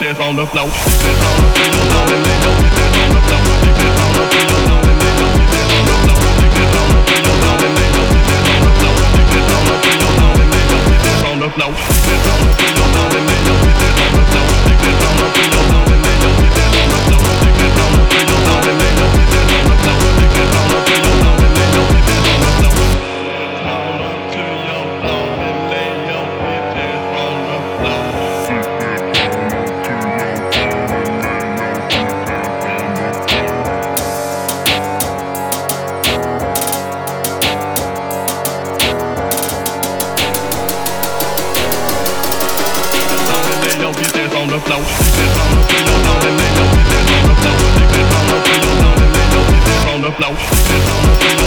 bitches on the floor. Bitches on the floor, and lay your bitches on the floor. Bitches on the floor, and lay your bitches on the floor. Bitches on the floor, and lay your bitches on the floor. Bitches on the floor, and lay your bitches on the floor. Bitches on the floor, and lay your bitches on the floor. Bitches on the floor, and lay your bitches on the floor. Bitches on the floor, and lay your bitches on the floor. Bitches on the floor, and lay your bitches on the floor. Turn up to your floor and lay your bitches on the floor. On the floor, bitches on the floor, and lay your bitches on the floor. Bitches on the floor, and lay your bitches on the floor. Bitches on the floor.